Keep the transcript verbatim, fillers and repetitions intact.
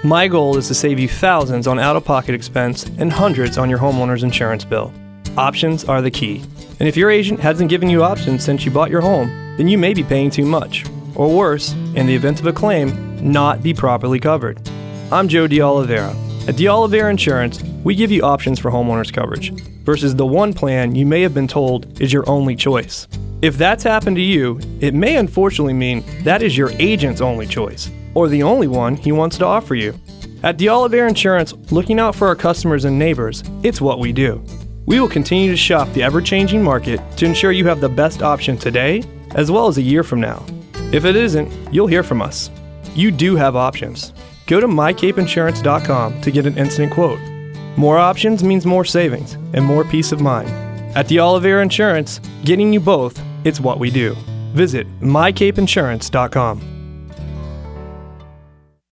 My goal is to save you thousands on out-of-pocket expense and hundreds on your homeowner's insurance bill. Options are the key. And if your agent hasn't given you options since you bought your home, then you may be paying too much. Or worse, in the event of a claim, not be properly covered. I'm Joe D'Oliveira. At D'Oliveira Insurance, we give you options for homeowners coverage versus the one plan you may have been told is your only choice. If that's happened to you, it may unfortunately mean that is your agent's only choice, or the only one he wants to offer you. At D'Oliveira Insurance, looking out for our customers and neighbors, it's what we do. We will continue to shop the ever-changing market to ensure you have the best option today, as well as a year from now. If it isn't, you'll hear from us. You do have options. Go to my cape insurance dot com to get an instant quote. More options means more savings and more peace of mind. At D'Oliveira Insurance, getting you both, it's what we do. Visit my cape insurance dot com.